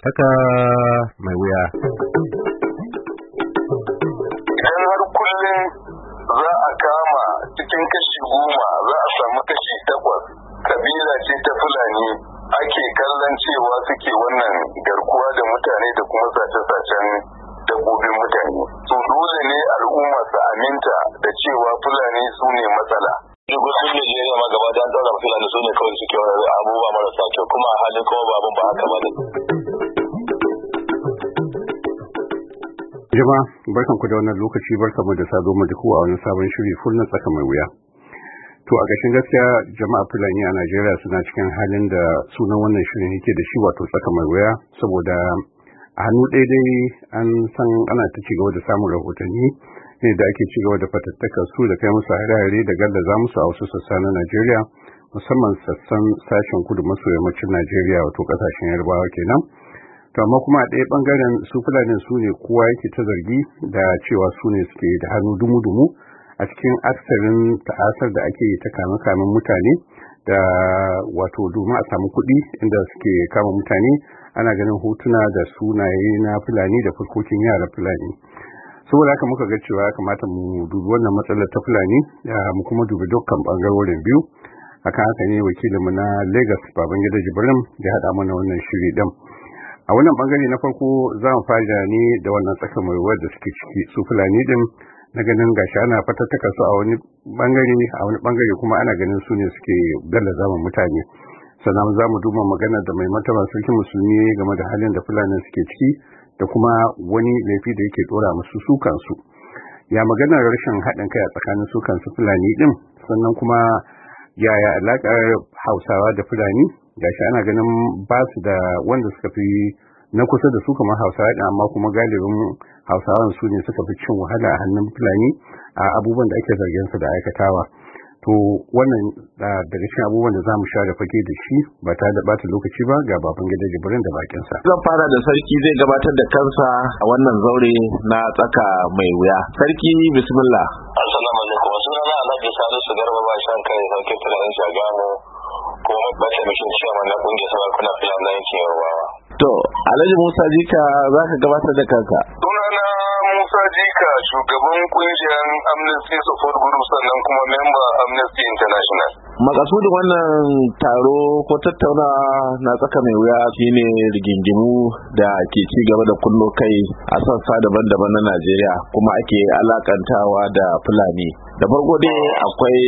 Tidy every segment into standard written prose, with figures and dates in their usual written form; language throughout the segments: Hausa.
Tsaka mai wuya. Idan har kullum za a kama cikin kashi 10 za a samu kashi 8 kabila ce ta Fulani ake kallon cewa suke wannan garkuwa da mutane da kuma sace-sacen dabbobin mutane. To dole ne al'umma su aminta da cewa Fulani su ne matsala. Gudun Najeriya ma gaba da ɗaura Fulani su ne kawai suke abubuwa marasa kyau, kuma a halin kuma babun ba haka ba ne. Jama'a barkanku da wannan lokaci, barkanmu da sado mu da ku a wani sabon shiri na tsaka mai wuya. To a gashin gaskiya jama'a Fulani a Najeriya suna cikin halin da sunan wannan shirin yake da shi, wato tsaka mai wuya, saboda a hannu ɗaya dai an san ana ta cigaba da samun rahotanni ne da ake cigaba da fatattakar su da kai musu hare-hare da gallaza musu a wasu sassa na Najeriya, musamman sassan sashen kudu maso yammacin Najeriya, wato kasashen Yarbawa kenan. To amma kuma a ɗaya ɓangaren su Fulani su ne kowa yake ta zargi da cewa su ne suke da hannu dumu-dumu a cikin aksarin ta'asar da ake ta kame-kamen mutane da wato domin a samu kuɗi inda suke kama mutane ana ganin hotuna da sunaye na Fulani da fuskokin yara Fulani. Saboda haka muka ga cewa ya kamata mu dubi wannan matsalar ta Fulani mu kuma dubi dukkan ɓangarorin biyu. Akan haka ne wakilinmu na Lagos Babangida Jibrin ya haɗa mana wannan shiri ɗin. A wannan bangare na farko za mu fara ne da wannan tsaka mai ruwa da suke ciki su Fulani din, na ganin gashi ana fatattaka su a wani bangare kuma ana ganin su ne suke galla zaman mutane. Sannan za mu duba magana da mai martaba sarkin musulmi game da halin da Fulani suke ciki da kuma wani laifi da yake dora musu su kansu. Ya maganar rashin haɗin kai a tsakanin su kansu Fulani din, sannan kuma yaya alaƙar Hausawa da Fulani, gashi ana ganin ba su da wanda suka fi na kusa da su kamar Hausawa ɗin, amma kuma galibin Hausawan su ne suka fi cin wahala a hannun Fulani a abubuwan da ake zargin su da aikatawa. To wannan daga cikin abubuwan da za mu share fage da shi ba tare da bata lokaci ba, ga Babangida Jibrin da bakinsa. Zan fara da sarki zai gabatar da kansa a wannan zaure na tsaka mai wuya. Sarki bismillah. Assalamu alaikum. Sunana Alhaji Salisu Garba Bashan kai sarkin Fulani Shagamu, kuma mataimakin ciyaman na kungiyar sarakuna Fulani na yankin Yarbawa. To Alhaji Musa Jika za ka gabatar da kanka. Sunana Musa Jika, shugaban kungiyar Amnesty Support Group sannan kuma member Amnesty International. Makasudin wannan taro ko tattaunawa na tsaka mai wuya shine rigingimu da ke ci gaba da kullo kai a sassa daban-daban na Najeriya, kuma ake alakantawa da Fulani. Da farko dai akwai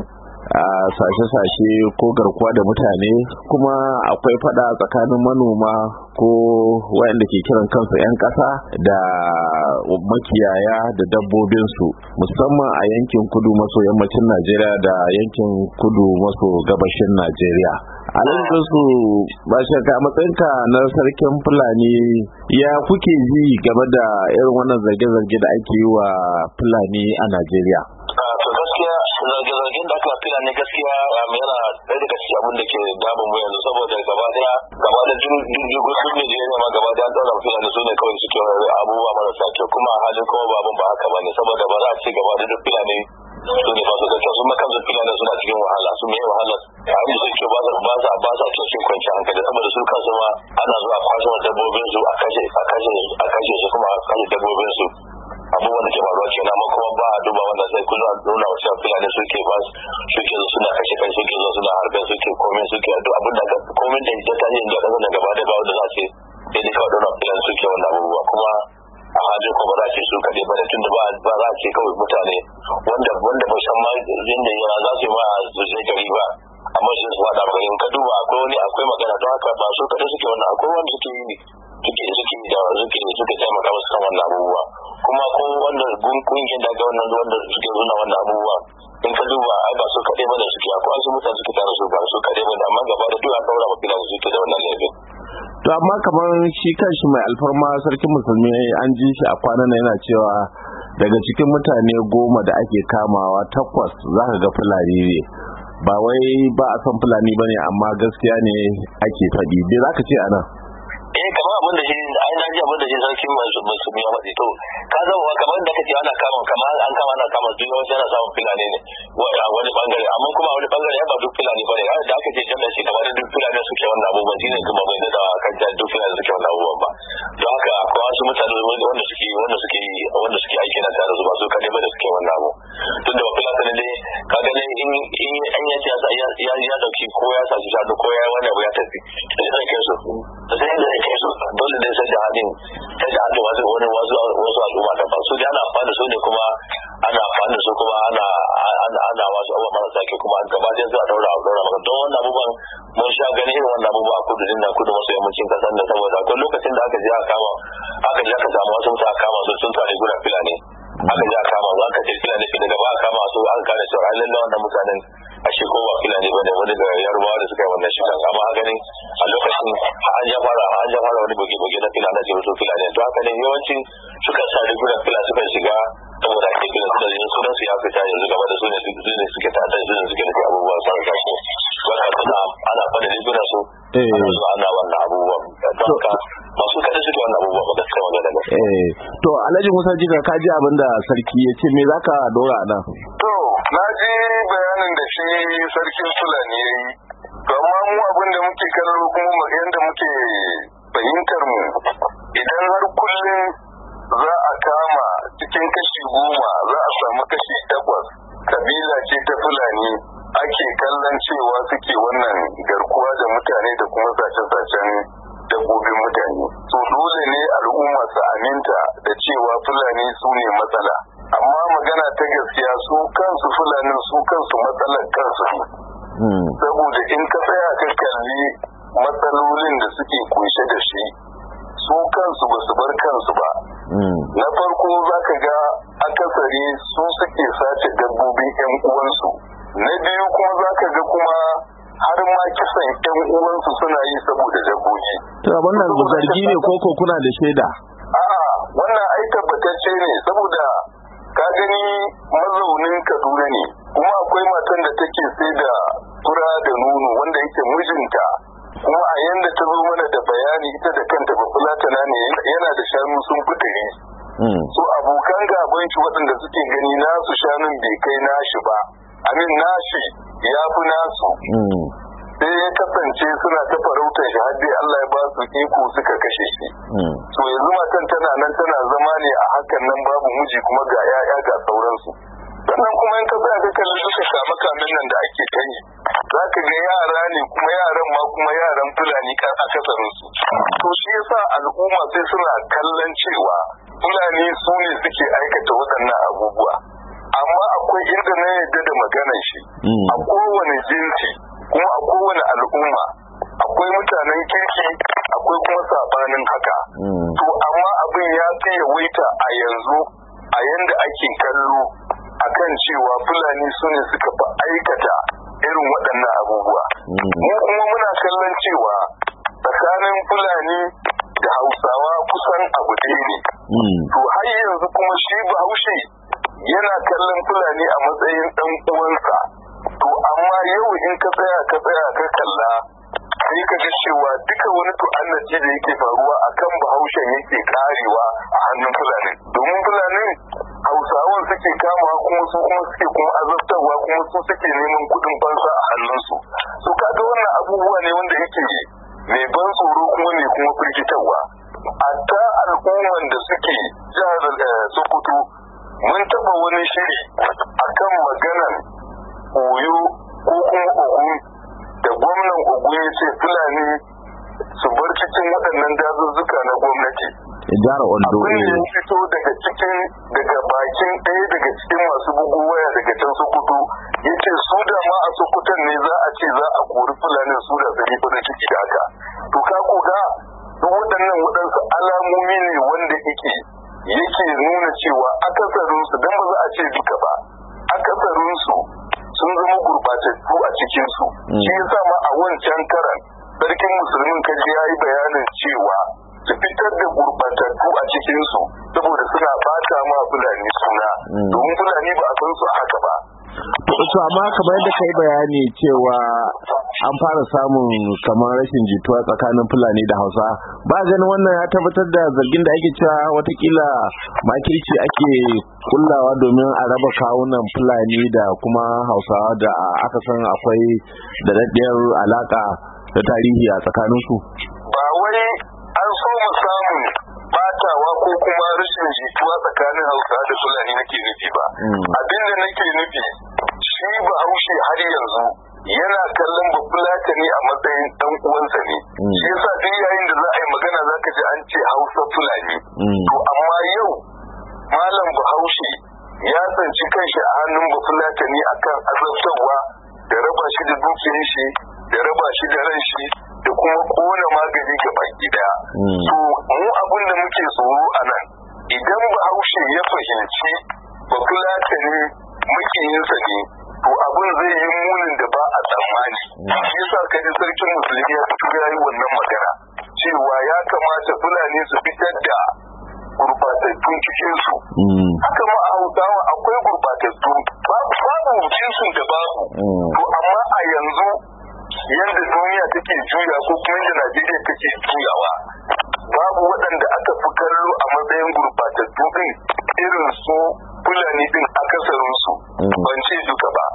sashe-sashe ko garkuwa da mutane, kuma akwai fada tsakanin manoma ko wayanda ke kiran kansu 'yan ƙasa da makiyaya da dabbobinsu, musamman a yankin kudu maso yammacin Najeriya da yankin kudu maso gabashin Najeriya. A nan su ba shakka a matsayinka na sarkin Fulani, ya kuke ji game da irin wannan zarge-zarge da ake yi wa Fulani a Najeriya? Zarge-zargen da aka Fulani gaskiya yana ɗaya daga cikin abin da ke damun mu yanzu, saboda gaba da jirgin Najeriya ma gaba da ɗaura Fulani su ne kawai suke abubuwa marasa kyau, kuma a halin kuma babun ba haka ba ne, saboda ba za a ce gaba da duk Fulani su ne fasu gaskiya, su makan da Fulani suna cikin wahala, su mai wahala a yi suke ba sa cikin kwanciyar hankali, saboda su kansu ma ana zuwa kwashe dabbobin su a kashe su kuma a kashe dabbobin su. Abubuwan da ke faruwa kenan, amma kuma ba a duba wannan, sai kullum a nuna wa cewa Fulani suke suna kashe kai, suke zo suna harbe, suke komai, suke duk abin da komai da ta yin da ƙasar da gaba da ba wanda za ce sai dai kawai nuna Fulani suke wannan abubuwa, kuma a hajji kuma ba za ce su kaɗai ba da tun da ba za ce kawai mutane wanda ba san ma inda yana za su yi ma su je gari ba, amma shi su faɗa garin ka duba akwai magana, don haka ba su kaɗai suke wannan, akwai wanda suke taimaka musu kan wannan abubuwa, kuma ko wannan kungiyar da ga wannan wanda suke zuna wannan abubuwa in ka duba ai ba su kaɗai bane suke, akwai wasu mutane suke tare su ba su kaɗai bane, amma gaba da duk aka wura mafila su suke da wannan laifin. To amma kamar shi kanshi mai alfarma sarkin musulmi an ji shi a kwanan yana cewa daga cikin mutane 10 da ake kamawa 8 za ka ga Fulani ne. Ba wai ba a san Fulani bane, amma gaskiya ne ake faɗi. Dai za ka ce anan? Kamar abin da shi ai na ji abin da shi sarkin musulmi ya faɗi to ka ga kamar da kace ana kama an kama ana kama duk yawanci ana samun filani ne wani bangare amma kuma wani bangare ya ba duk filani bane da aka ce jami'a shi kamar duk filani suke wannan abubuwan shine kuma bai da kan duk filani suke wannan abubuwan ba don haka akwai wasu mutane wanda suke aiki na tare zuba su kadai ba da suke wannan abu tun da filani ne ka ga ne in an ya dauki ko ya sa shi shanu ko ya wani abu ya tafi sai kai su dole ne sai da hadin wasu al'umma da ba su da ana amfani da su ne kuma ana amfani da su kuma ana wasu abubuwa marasa ke kuma gaba da zuwa daura maka don wannan abubuwan mun sha gani irin wannan abubuwa a kudu maso yammacin kasar da saboda akwai lokacin da aka je aka samu wasu mutane kama su sun tare guda filani aka je aka kama su aka ce filani fi daga ba a kama su aka gane cewa ai lallai wannan mutanen a shi ko ba filani bane wani da yarbawa da suka yi wannan shiga amma a ganin a lokacin an ja fara wani buge na filani da jirutu filani to haka ne yawanci suka sa riguna filani suka shiga saboda ake filani da yin sunan su ya fita yanzu gaba da su ne suke tada su ne suke nufi abubuwa sun gashi wani haka ana fada riguna su ana wannan abubuwan don haka masu kada suke wannan abubuwa ba gaskiya magana ne. To Alhaji Musa Jiga ka ji abin da sarki ya ce me zaka dora a nan? To na ji bayanin da shi sarkin Fulani ya yi. To amma mu abin da muke kallo kuma yadda muke fahimtar mu idan har kullum za a kama cikin kashi 10 za a samu kashi 8 kabila ce ta Fulani ake kallon cewa suke wannan garkuwa da mutane da kuma sace-sacen dabbobin mutane. To dole ne al'umma su aminta da cewa Fulani su ne matsala. Amma magana ta gaskiya su kansu Fulani su kansu matsalar kansu. Saboda in ka tsaya ka kalli matsalolin da suke kunshe da shi, su kansu ba su bar kansu ba. Na farko za ka ga akasari su suke sace dabbobin 'yan uwansu. Na biyu kuma za ka ga kuma har ma kisan 'yan uwansu suna yi saboda dabbobi. To wannan zargi ne ko kuna da shaida? A'a, wannan ai tabbatacce ne saboda ka gani mazaunin Kaduna ne kuma akwai matan da take sai da fura da nono wanda yake mijinta kuma a yanda ta zo mana da bayani ita da kanta ba fulatana ne yana da shanu sun fi 100. So abokan gaban shi waɗanda suke gani nasu shanun bai kai nashi ba. Amin nashi ya fi nasu. Sai ya kasance suna ta farautar shi har dai Allah ya ba su iko suka kashe shi. So yanzu matan tana nan tana zama ne a hakan nan babu miji kuma ga 'ya'ya ga sauransu. Sannan kuma in ka tsaya ka kalli duka kame-kamen nan da ake ta yi, za ka ga yara ne kuma yaran ma kuma yaran Fulani kan akasarinsu. To shi yasa al'umma sai suna kallon cewa Fulani su ne suke aikata waɗannan abubuwa. Amma akwai inda na yadda da maganar shi a kowane jinsi kuma a kowane al'umma akwai mutanen kirki akwai kuma sabanin haka. To amma abin ya fi yawaita a yanzu a yanda ake kallo akan cewa Fulani su ne suka fi aikata irin waɗannan abubuwa. Mu kuma muna kallon cewa tsakanin Fulani da Hausawa kusan abu ɗaya ne. To har yanzu kuma shi Bahaushe yana kallon Fulani a matsayin ɗan uwansa. To amma yau in ka tsaya ka kalla sai ka ga cewa duka wani tu'annaci da yake faruwa akan Bahaushen yake karewa a hannun Fulani. Domin Fulani Hausawan suke kama kuma su kuma suke kuma azabtarwa kuma su suke neman kuɗin fansa a hannunsu. So kaga wannan abubuwa ne wanda yake mai ban tsoro kuma mai kuma firgitarwa. Hatta al'umman da suke jihar Sokoto mun taɓa wani shiri akan maganar Oyo ko kuma Ogun da gwamnan Ogun ya ce Fulani su bar cikin waɗannan dazuzzuka na gwamnati. Jihar Ondo. Abin da ya fito daga bakin ɗaya daga cikin masu bugu waya daga can Sokoto ya ce su da ma a Sokoton ne za a ce za a kori Fulani su da su yi farin ciki da haka. To ka koga duk waɗansu alamomi ne wanda yake nuna cewa akasarinsu don ba za a ce duka ba akasarinsu sun zama gurbatattu a cikinsu. Shi yasa ma a wancan karan sarkin musulmin kaji ya yi bayanin cewa su fitar da gurbatattu a cikinsu saboda suna bata ma Fulani suna domin Fulani ba a san su haka ba. to amma kamar yadda kai bayani cewa an fara samun kamar rashin jituwa tsakanin Fulani da Hausa, ba ganin wannan ya tabbatar da zargin da ake cewa watakila makirci ake kullawa domin a raba kawunan Fulani da kuma Hausawa da aka san akwai da daddiyar alaka da tarihi a tsakaninsu? Ba wai an so mu samu batawa ko kuma rashin jituwa tsakanin Hausa da Fulani nake nufi ba. Abinda nake nufi shi Bahaushe har yanzu yana kallon Bafulatani a matsayin dan uwansa ne. Shi yasa duk yayin da za a yi magana zaka ji an ce Hausa Fulani. To amma yau malam Bahaushe ya tsanci kanshi a hannun Bafulatani akan azabtarwa da raba shi da dukiyar shi da raba shi da ran shi da kuma kona magani ga baki daya. To mu abin da muke tsoro a nan idan Bahaushe ya fahimci Bafulatani makiyinsa ne, to abin zai yi munin da ba a tsammani. Shi yasa kaji sarkin musulmi ya fito ya yi wannan magana cewa ya kamata Fulani su fitar da gurbatattun cikinsu. Haka ma a Hausawa akwai gurbatattu, babu jinsin da babu. To amma a yanzu yadda duniya take juya ko kuma yadda Najeriya take juyawa, babu waɗanda aka fi kallo a matsayin gurbatattu din irin su Fulani din akasarinsu, ban ce duka ba.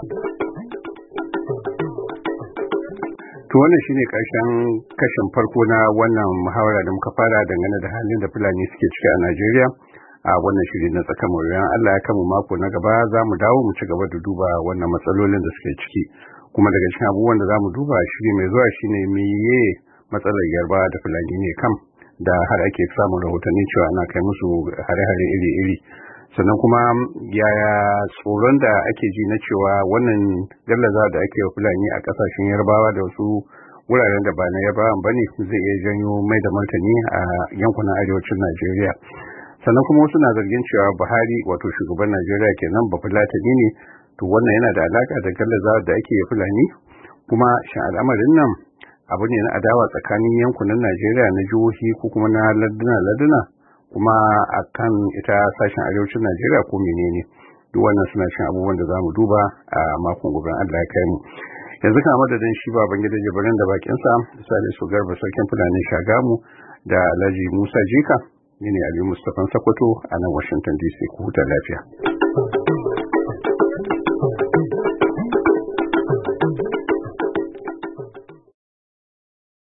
To wannan shine ƙarshen kashin farko na wannan muhawara da muka fara dangane da halin da Fulani suke ciki a Najeriya a wannan shiri na tsaka mai wuya. Allah ya kama mako na gaba za mu dawo mu ci gaba da duba wannan matsalolin da suke ciki. Kuma daga cikin abubuwan da za mu duba shiri mai zuwa shine meye matsalar Yarba da Fulani ne kam da har ake samun rahotanni cewa ana kai musu hare-hare iri-iri. Sannan kuma yaya tsoron da ake ji na cewa wannan gallaza da ake wa Fulani a kasashen Yarbawa da wasu wuraren da ba na Yarbawan ba ne zai iya janyo mai da martani a yankunan arewacin Najeriya. Sannan kuma wasu na zargin cewa Buhari wato shugaban Najeriya kenan ba Fulatani ne, to wannan yana da alaka da gallaza da ake wa Fulani, kuma shin al'amarin nan abu ne na adawa tsakanin yankunan Najeriya na jihohi ko kuma na larduna kuma a kan ita sashen arewacin Najeriya ko menene? Duk wannan suna cin abubuwan da za mu duba a makon gobe Allah ya kai mu. Yanzu kan madadin shi Babangida Jibrin da bakinsa Salisu Garba sarkin Fulani Shagamu da Alhaji Musa Jika, ni ne Ali Mustapha Sokoto a nan Washington DC, ku huta lafiya.